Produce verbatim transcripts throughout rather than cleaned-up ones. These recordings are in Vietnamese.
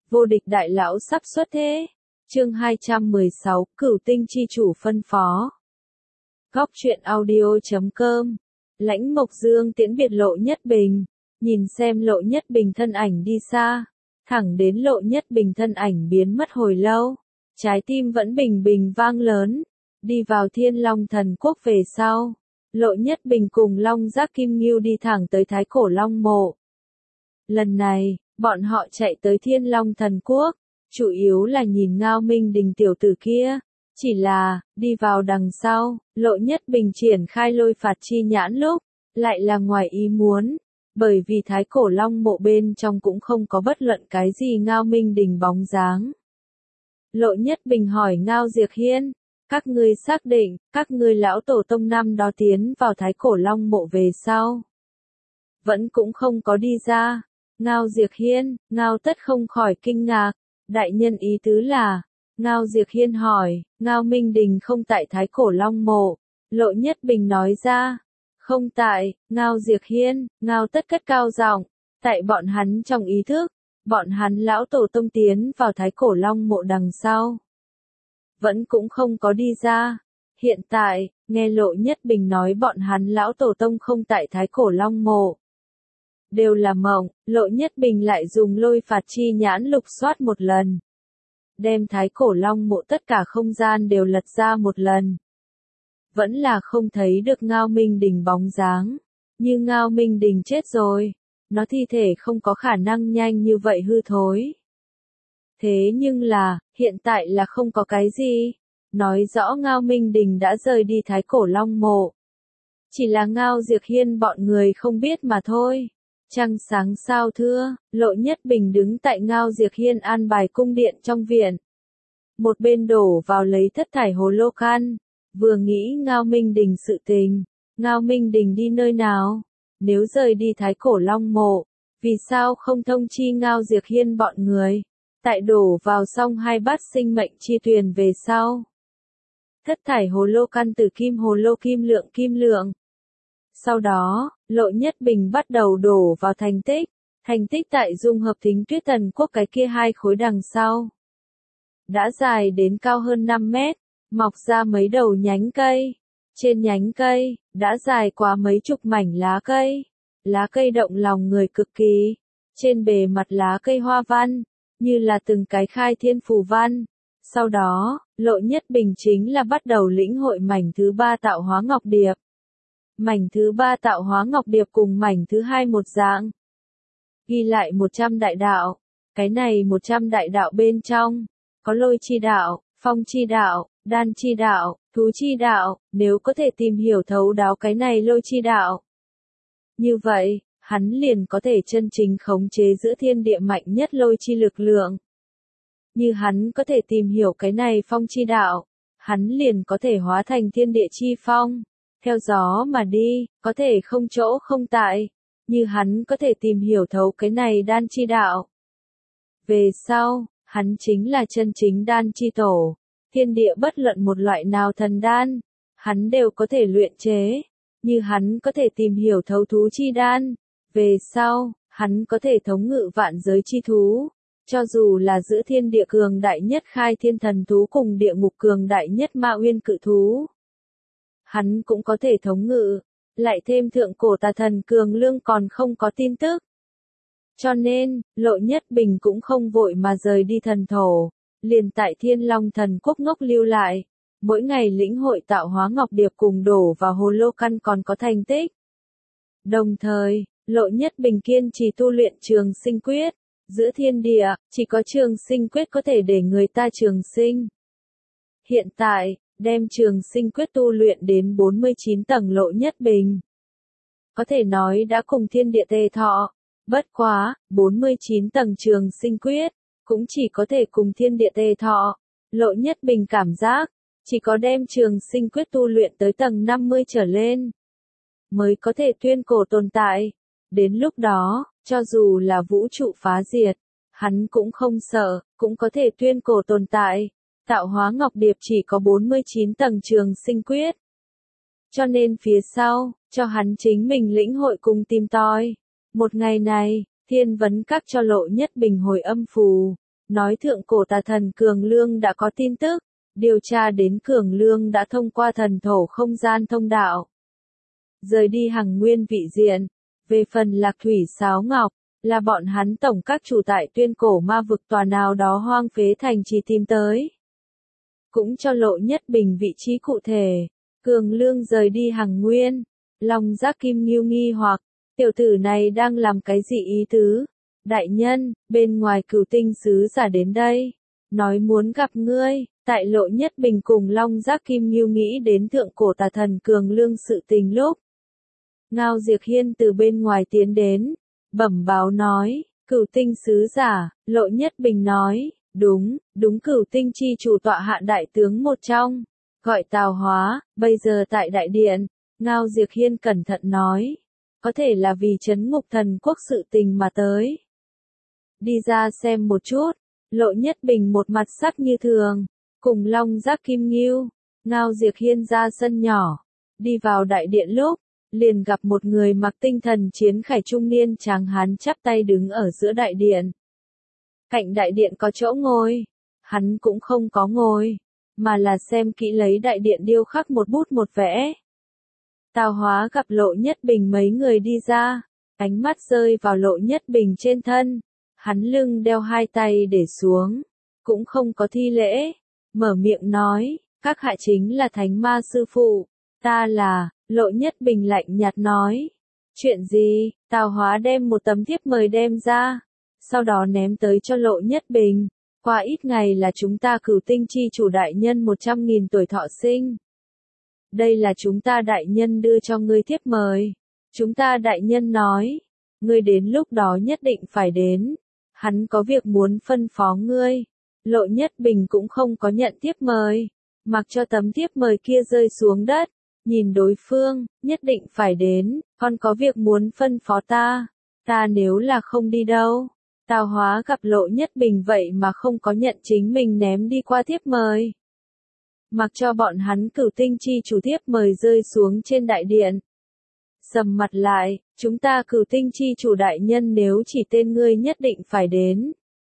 Vô địch đại lão sắp xuất thế. Chương hai trăm mười sáu, Cửu tinh chi chủ phân phó. Góc truyện audio chấm com. Lãnh Mộc Dương tiễn biệt Lộ Nhất Bình, nhìn xem Lộ Nhất Bình thân ảnh đi xa, thẳng đến Lộ Nhất Bình thân ảnh biến mất hồi lâu, trái tim vẫn bình bình vang lớn. Đi vào Thiên Long Thần Quốc về sau, Lộ Nhất Bình cùng Long Giác Kim Ngưu đi thẳng tới Thái Cổ Long Mộ. Lần này, bọn họ chạy tới Thiên Long Thần Quốc, chủ yếu là nhìn Ngao Minh Đình tiểu tử kia. Chỉ là, đi vào đằng sau, Lộ Nhất Bình triển khai lôi phạt chi nhãn lúc, lại là ngoài ý muốn, bởi vì Thái Cổ Long Mộ bên trong cũng không có bất luận cái gì Ngao Minh Đình bóng dáng. Lộ Nhất Bình hỏi Ngao Diệc Hiên, các ngươi xác định, các ngươi lão tổ tông năm đó tiến vào Thái Cổ Long Mộ về sau, vẫn cũng không có đi ra. Ngao Diệc Hiên, Ngao Tất không khỏi kinh ngạc, đại nhân ý tứ là, Ngao Diệc Hiên hỏi, Ngao Minh Đình không tại Thái Cổ Long Mộ. Lộ Nhất Bình nói ra, không tại. Ngao Diệc Hiên, Ngao Tất cất cao giọng, tại bọn hắn trong ý thức, bọn hắn lão tổ tông tiến vào Thái Cổ Long Mộ đằng sau, vẫn cũng không có đi ra. Hiện tại, nghe Lộ Nhất Bình nói bọn hắn lão tổ tông không tại Thái Cổ Long Mộ, đều là mộng. Lộ Nhất Bình lại dùng lôi phạt chi nhãn lục soát một lần, đem Thái Cổ Long Mộ tất cả không gian đều lật ra một lần. Vẫn là không thấy được Ngao Minh Đình bóng dáng. Như Ngao Minh Đình chết rồi, nó thi thể không có khả năng nhanh như vậy hư thối. Thế nhưng là, hiện tại là không có cái gì, nói rõ Ngao Minh Đình đã rời đi Thái Cổ Long Mộ. Chỉ là Ngao Diệc Hiên bọn người không biết mà thôi. Trăng sáng sao thưa, Lộ Nhất Bình đứng tại Ngao Diệc Hiên an bài cung điện trong viện. Một bên đổ vào lấy thất thải hồ lô can, vừa nghĩ Ngao Minh Đình sự tình. Ngao Minh Đình đi nơi nào? Nếu rời đi Thái Cổ Long Mộ, vì sao không thông chi Ngao Diệc Hiên bọn người? Tại đổ vào xong hai bát sinh mệnh chi tuyền về sau, thất thải hồ lô căn từ kim hồ lô kim lượng kim lượng. Sau đó, Lộ Nhất Bình bắt đầu đổ vào thành tích, thành tích tại dung hợp Thính Tuyết Thần Quốc cái kia hai khối đằng sau. Đã dài đến cao hơn năm mét, mọc ra mấy đầu nhánh cây. Trên nhánh cây, đã dài qua mấy chục mảnh lá cây. Lá cây động lòng người cực kỳ. Trên bề mặt lá cây hoa văn, như là từng cái khai thiên phù văn. Sau đó, Lộ Nhất Bình chính là bắt đầu lĩnh hội mảnh thứ ba tạo hóa ngọc điệp. Mảnh thứ ba tạo hóa ngọc điệp cùng mảnh thứ hai một dạng. Ghi lại một trăm đại đạo. Cái này một trăm đại đạo bên trong, có lôi chi đạo, phong chi đạo, đan chi đạo, thú chi đạo. Nếu có thể tìm hiểu thấu đáo cái này lôi chi đạo, như vậy, hắn liền có thể chân chính khống chế giữa thiên địa mạnh nhất lôi chi lực lượng. Như hắn có thể tìm hiểu cái này phong chi đạo, hắn liền có thể hóa thành thiên địa chi phong, theo gió mà đi, có thể không chỗ không tại. Như hắn có thể tìm hiểu thấu cái này đan chi đạo, về sau, hắn chính là chân chính đan chi tổ. Thiên địa bất luận một loại nào thần đan, hắn đều có thể luyện chế. Như hắn có thể tìm hiểu thấu thú chi đan, về sau, hắn có thể thống ngự vạn giới chi thú. Cho dù là giữa thiên địa cường đại nhất khai thiên thần thú cùng địa ngục cường đại nhất ma uyên cự thú, hắn cũng có thể thống ngự. Lại thêm thượng cổ tà thần cường lương còn không có tin tức. Cho nên, Lộ Nhất Bình cũng không vội mà rời đi thần thổ, liền tại Thiên Long Thần Quốc ngốc lưu lại. Mỗi ngày lĩnh hội tạo hóa ngọc điệp cùng đổ vào hồ lô căn còn có thành tích. Đồng thời, Lộ Nhất Bình kiên trì tu luyện trường sinh quyết. Giữa thiên địa, chỉ có trường sinh quyết có thể để người ta trường sinh. Hiện tại, đem trường sinh quyết tu luyện đến bốn mươi chín tầng Lộ Nhất Bình, có thể nói đã cùng thiên địa tề thọ. Bất quá, bốn mươi chín tầng trường sinh quyết, cũng chỉ có thể cùng thiên địa tề thọ. Lộ Nhất Bình cảm giác, chỉ có đem trường sinh quyết tu luyện tới tầng năm mươi trở lên, mới có thể tuyên cổ tồn tại. Đến lúc đó, cho dù là vũ trụ phá diệt, hắn cũng không sợ, cũng có thể tuyên cổ tồn tại. Tạo hóa ngọc điệp chỉ có bốn mươi chín tầng trường sinh quyết. Cho nên phía sau, cho hắn chính mình lĩnh hội cùng tìm tòi. Một ngày này, Thiên Vấn Các cho Lộ Nhất Bình hồi âm phù. nói thượng cổ tà thần Cường Lương đã có tin tức, điều tra đến Cường Lương đã thông qua thần thổ không gian thông đạo, rời đi Hằng Nguyên vị diện. Về phần Lạc Thủy Sáo Ngọc, là bọn hắn tổng các chủ tại tuyên cổ ma vực tòa nào đó hoang phế thành trì tìm tới. Cũng cho Lộ Nhất Bình vị trí cụ thể, Cường Lương rời đi Hằng Nguyên. Long Giác Kim Ngưu nghi hoặc, tiểu tử này đang làm cái gì ý tứ? Đại nhân, bên ngoài Cửu Tinh sứ giả đến đây, nói muốn gặp ngươi. Tại Lộ Nhất Bình cùng Long Giác Kim Ngưu nghĩ đến thượng cổ tà thần Cường Lương sự tình lúc, Ngao Diệc Hiên từ bên ngoài tiến đến, bẩm báo nói, Cửu Tinh sứ giả. Lộ Nhất Bình nói, đúng, đúng Cửu Tinh chi chủ tọa hạ đại tướng một trong, gọi Tào Hóa, bây giờ tại đại điện. Ngao Diệc Hiên cẩn thận nói, có thể là vì trấn ngục thần quốc sự tình mà tới. Đi ra xem một chút. Lộ Nhất Bình một mặt sắc như thường, cùng Long Giác Kim Ngưu, Ngao Diệc Hiên ra sân nhỏ, đi vào đại điện lúc, liền gặp một người mặc tinh thần chiến khải trung niên tráng hán chắp tay đứng ở giữa đại điện. Cạnh đại điện có chỗ ngồi, hắn cũng không có ngồi, mà là xem kỹ lấy đại điện điêu khắc một bút một vẽ. Tào Hóa gặp Lộ Nhất Bình mấy người đi ra, ánh mắt rơi vào Lộ Nhất Bình trên thân, hắn lưng đeo hai tay để xuống, cũng không có thi lễ, mở miệng nói, các hạ chính là Thánh Ma sư phụ, ta là. Lộ Nhất Bình lạnh nhạt nói, chuyện gì? Tào Hóa đem một tấm thiếp mời đem ra, sau đó ném tới cho Lộ Nhất Bình, qua ít ngày là chúng ta Cửu Tinh chi chủ đại nhân một trăm nghìn tuổi thọ sinh. Đây là chúng ta đại nhân đưa cho ngươi thiếp mời, chúng ta đại nhân nói, ngươi đến lúc đó nhất định phải đến, hắn có việc muốn phân phó ngươi. Lộ Nhất Bình cũng không có nhận thiếp mời, mặc cho tấm thiếp mời kia rơi xuống đất. Nhìn đối phương, nhất định phải đến, con có việc muốn phân phó ta, ta nếu là không đi đâu. Tào Hóa gặp Lộ Nhất Bình vậy mà không có nhận chính mình ném đi qua thiếp mời. Mặc cho bọn hắn Cửu Tinh chi chủ thiếp mời rơi xuống trên đại điện. Sầm mặt lại, chúng ta Cửu Tinh chi chủ đại nhân nếu chỉ tên ngươi nhất định phải đến.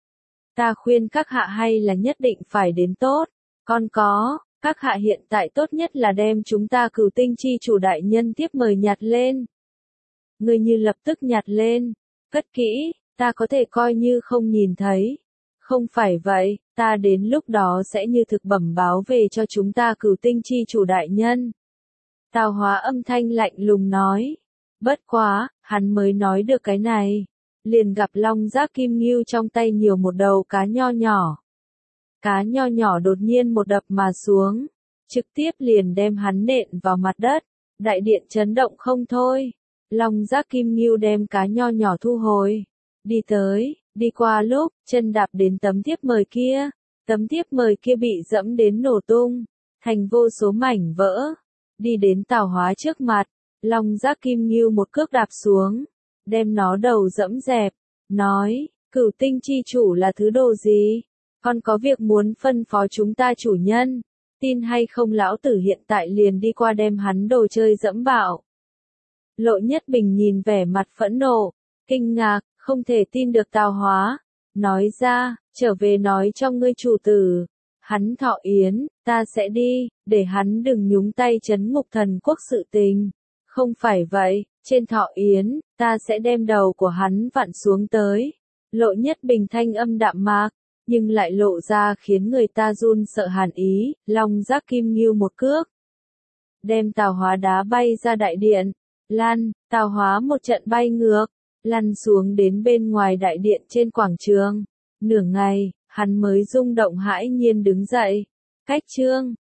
Ta khuyên các hạ hay là nhất định phải đến tốt, con có. Các hạ hiện tại tốt nhất là đem chúng ta Cửu Tinh chi chủ đại nhân tiếp mời nhặt lên. Ngươi như lập tức nhặt lên, cất kỹ, ta có thể coi như không nhìn thấy. Không phải vậy, ta đến lúc đó sẽ như thực bẩm báo về cho chúng ta Cửu Tinh chi chủ đại nhân. Tào Hóa âm thanh lạnh lùng nói. Bất quá, hắn mới nói được cái này, liền gặp Long Giác Kim Ngưu trong tay nhiều một đầu cá nho nhỏ. Cá nho nhỏ đột nhiên một đập mà xuống, trực tiếp liền đem hắn nện vào mặt đất, đại điện chấn động không thôi. Long Giác Kim Ngưu đem cá nho nhỏ thu hồi, đi tới, đi qua lúc, chân đạp đến tấm thiếp mời kia, tấm thiếp mời kia bị dẫm đến nổ tung, thành vô số mảnh vỡ, đi đến Tào Hóa trước mặt, Long Giác Kim Ngưu một cước đạp xuống, đem nó đầu dẫm dẹp, nói, Cửu Tinh chi chủ là thứ đồ gì? Con có việc muốn phân phó chúng ta chủ nhân, tin hay không lão tử hiện tại liền đi qua đem hắn đồ chơi dẫm bạo. Lộ Nhất Bình nhìn vẻ mặt phẫn nộ, kinh ngạc, không thể tin được Tào Hóa, nói ra, trở về nói cho ngươi chủ tử, hắn thọ yến, ta sẽ đi, để hắn đừng nhúng tay trấn ngục thần quốc sự tình. Không phải vậy, trên thọ yến, ta sẽ đem đầu của hắn vặn xuống tới. Lộ Nhất Bình thanh âm đạm mạc, nhưng lại lộ ra khiến người ta run sợ hàn ý, Long Giác Kim Ngưu một cước. Đem Tào Hóa đá bay ra đại điện, lăn, Tào Hóa một trận bay ngược, lăn xuống đến bên ngoài đại điện trên quảng trường. Nửa ngày, hắn mới rung động hãi nhiên đứng dậy. Cách chương